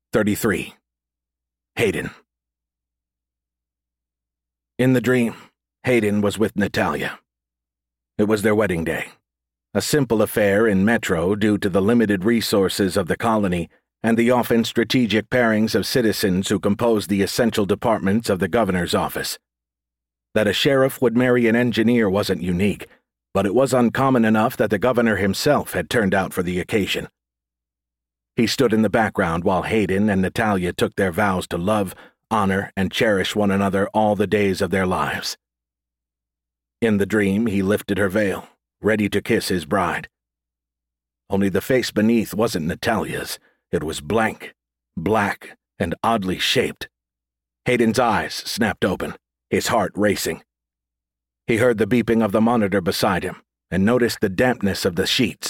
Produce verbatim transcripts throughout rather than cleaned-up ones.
thirty-three. Hayden. In the dream, Hayden was with Natalia. It was their wedding day, a simple affair in Metro due to the limited resources of the colony and the often strategic pairings of citizens who composed the essential departments of the governor's office. That a sheriff would marry an engineer wasn't unique, but it was uncommon enough that the governor himself had turned out for the occasion. He stood in the background while Hayden and Natalia took their vows to love, honor, and cherish one another all the days of their lives. In the dream, he lifted her veil, ready to kiss his bride. Only the face beneath wasn't Natalia's. It was blank, black, and oddly shaped. Hayden's eyes snapped open, his heart racing. He heard the beeping of the monitor beside him and noticed the dampness of the sheets.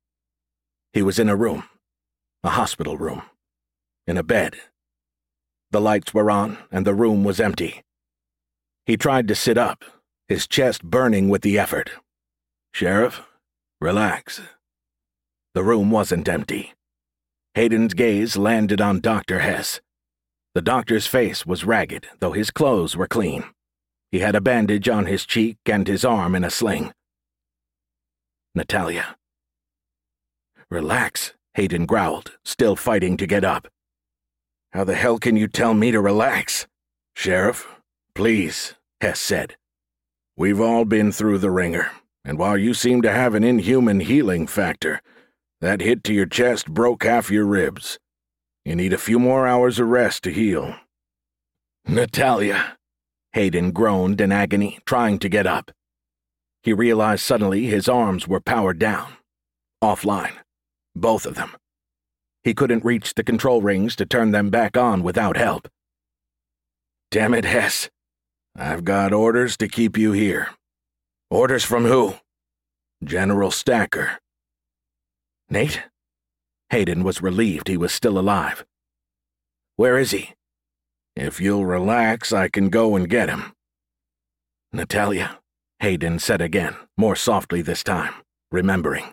He was in a room. A hospital room. In a bed. The lights were on, and the room was empty. He tried to sit up, his chest burning with the effort. "Sheriff, relax." The room wasn't empty. Hayden's gaze landed on Doctor Hess. The doctor's face was ragged, though his clothes were clean. He had a bandage on his cheek and his arm in a sling. Natalia. "Relax," Hayden growled, still fighting to get up. "How the hell can you tell me to relax?" "Sheriff, please," Hess said. "We've all been through the ringer, and while you seem to have an inhuman healing factor, that hit to your chest broke half your ribs. You need a few more hours of rest to heal." "Natalia," Hayden groaned in agony, trying to get up. He realized suddenly his arms were powered down. Offline. Both of them. He couldn't reach the control rings to turn them back on without help. "Damn it, Hess. I've got orders to keep you here." "Orders from who?" "General Stacker." "Nate?" Hayden was relieved he was still alive. "Where is he?" "If you'll relax, I can go and get him." "Natalia," Hayden said again, more softly this time, remembering.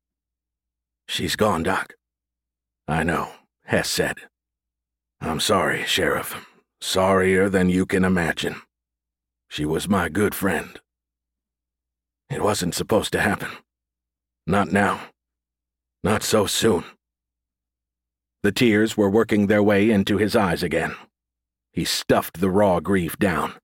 "She's gone, Doc." "I know," Hess said. "I'm sorry, Sheriff. Sorrier than you can imagine. She was my good friend." "It wasn't supposed to happen." "Not now. Not so soon." The tears were working their way into his eyes again. He stuffed the raw grief down.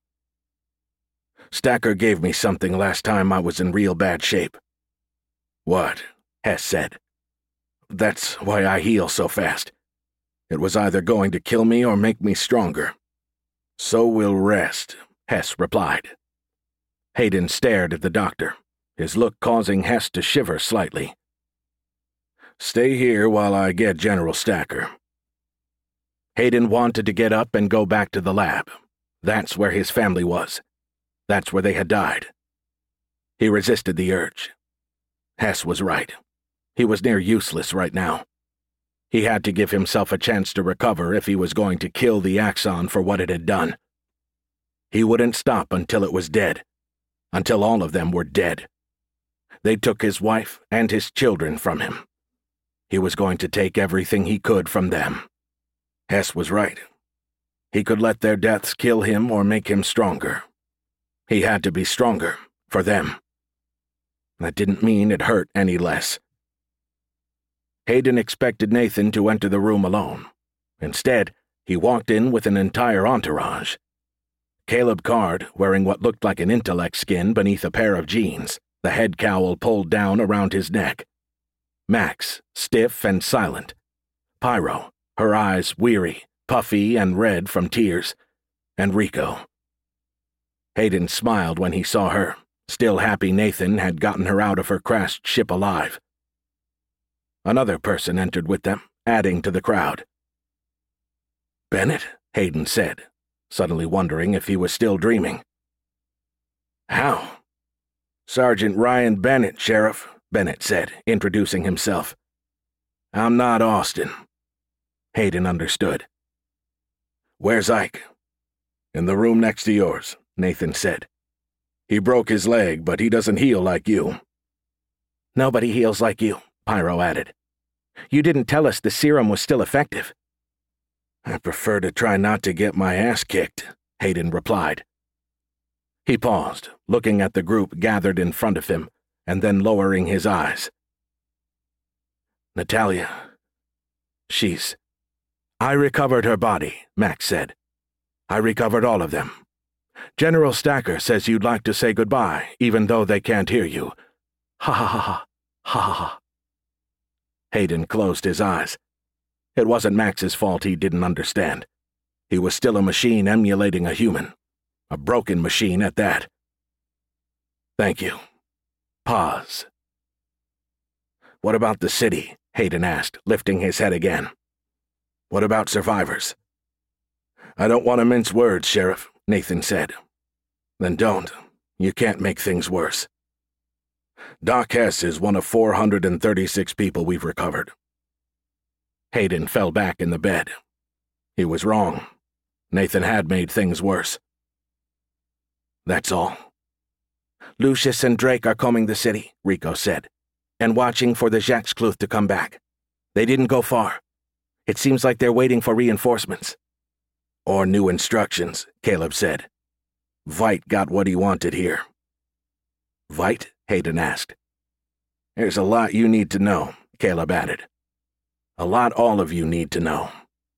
"Stacker gave me something last time I was in real bad shape." "What?" Hess said. "That's why I heal so fast. It was either going to kill me or make me stronger." "So we'll rest," Hess replied. Hayden stared at the doctor, his look causing Hess to shiver slightly. "Stay here while I get General Stacker." Hayden wanted to get up and go back to the lab. That's where his family was. That's where they had died. He resisted the urge. Hess was right. He was near useless right now. He had to give himself a chance to recover if he was going to kill the Axon for what it had done. He wouldn't stop until it was dead. Until all of them were dead. They took his wife and his children from him. He was going to take everything he could from them. Hess was right. He could let their deaths kill him or make him stronger. He had to be stronger, for them. That didn't mean it hurt any less. Hayden expected Nathan to enter the room alone. Instead, he walked in with an entire entourage. Caleb Card, wearing what looked like an intellect skin beneath a pair of jeans, the head cowl pulled down around his neck. Max, stiff and silent. Pyro, her eyes weary, puffy and red from tears. And Rico. Hayden smiled when he saw her, still happy Nathan had gotten her out of her crashed ship alive. Another person entered with them, adding to the crowd. "Bennett?" Hayden said, suddenly wondering if he was still dreaming. "How?" "Sergeant Ryan Bennett, Sheriff," Bennett said, introducing himself. "I'm not Austin." Hayden understood. "Where's Ike?" "In the room next to yours," Nathan said. "He broke his leg, but he doesn't heal like you." "Nobody heals like you," Pyro added. "You didn't tell us the serum was still effective." I prefer to try not to get my ass kicked, Hayden replied. He paused, looking at the group gathered in front of him, and then lowering his eyes. Natalia. She's... I recovered her body, Max said. I recovered all of them. General Stacker says you'd like to say goodbye, even though they can't hear you. Ha ha ha ha, ha ha ha. Hayden closed his eyes. It wasn't Max's fault he didn't understand. He was still a machine emulating a human. A broken machine at that. Thank you. Pause. What about the city? Hayden asked, lifting his head again. What about survivors? I don't want to mince words, Sheriff, Nathan said. Then don't. You can't make things worse. Doc Hess is one of four hundred thirty-six people we've recovered. Hayden fell back in the bed. He was wrong. Nathan had made things worse. That's all. Lucius and Drake are combing the city, Rico said, and watching for the Jaxcluth to come back. They didn't go far. It seems like they're waiting for reinforcements. Or new instructions, Caleb said. Veidt got what he wanted here. Veidt? Hayden asked. There's a lot you need to know, Caleb added. A lot all of you need to know.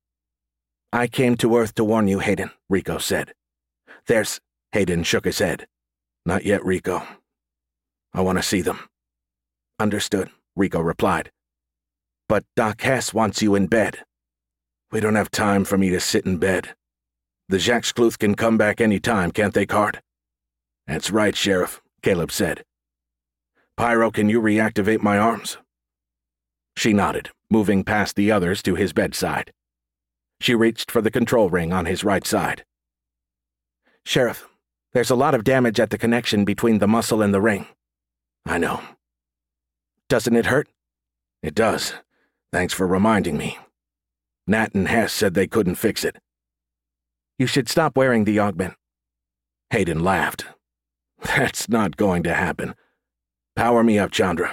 I came to Earth to warn you, Hayden, Rico said. There's... Hayden shook his head. Not yet, Rico. I want to see them. Understood, Rico replied. But Doc Hess wants you in bed. We don't have time for me to sit in bed. The Jaxcluth can come back any time, can't they, Card? That's right, Sheriff, Caleb said. Pyro, can you reactivate my arms? She nodded, moving past the others to his bedside. She reached for the control ring on his right side. Sheriff, there's a lot of damage at the connection between the muscle and the ring. I know. Doesn't it hurt? It does. Thanks for reminding me. Nat and Hess said they couldn't fix it. You should stop wearing the augment. Hayden laughed. That's not going to happen. Power me up, Chandra.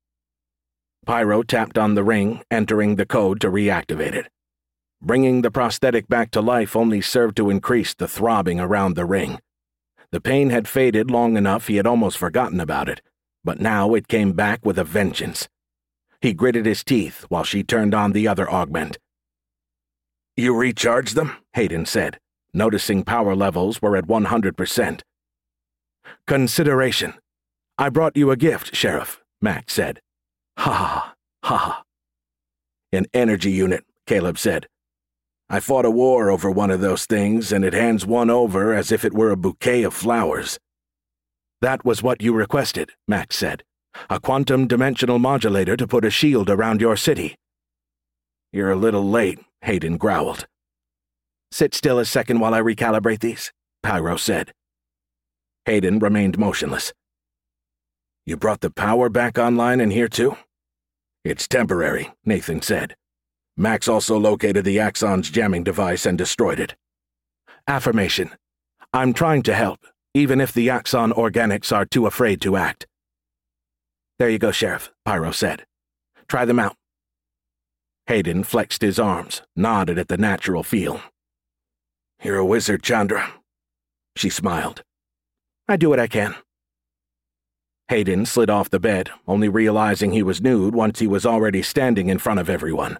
Pyro tapped on the ring, entering the code to reactivate it. Bringing the prosthetic back to life only served to increase the throbbing around the ring. The pain had faded long enough he had almost forgotten about it, but now it came back with a vengeance. He gritted his teeth while she turned on the other augment. You recharged them? Hayden said, noticing power levels were at one hundred percent. Consideration. I brought you a gift, Sheriff, Max said. Ha ha ha ha. An energy unit, Caleb said. I fought a war over one of those things, and it hands one over as if it were a bouquet of flowers. That was what you requested, Max said. A quantum dimensional modulator to put a shield around your city. You're a little late, Hayden growled. Sit still a second while I recalibrate these, Pyro said. Hayden remained motionless. You brought the power back online in here too? It's temporary, Nathan said. Max also located the Axon's jamming device and destroyed it. Affirmation. I'm trying to help, even if the Axon organics are too afraid to act. There you go, Sheriff, Pyro said. Try them out. Hayden flexed his arms, nodded at the natural feel. You're a wizard, Chandra. She smiled. I do what I can. Hayden slid off the bed, only realizing he was nude once he was already standing in front of everyone.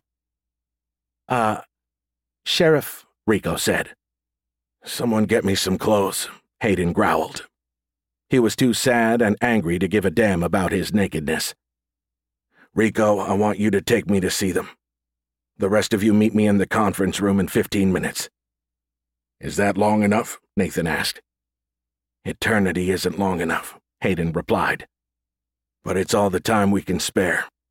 Uh, Sheriff, Rico said. Someone get me some clothes, Hayden growled. He was too sad and angry to give a damn about his nakedness. Rico, I want you to take me to see them. The rest of you meet me in the conference room in fifteen minutes. Is that long enough? Nathan asked. Eternity isn't long enough, Hayden replied. But it's all the time we can spare.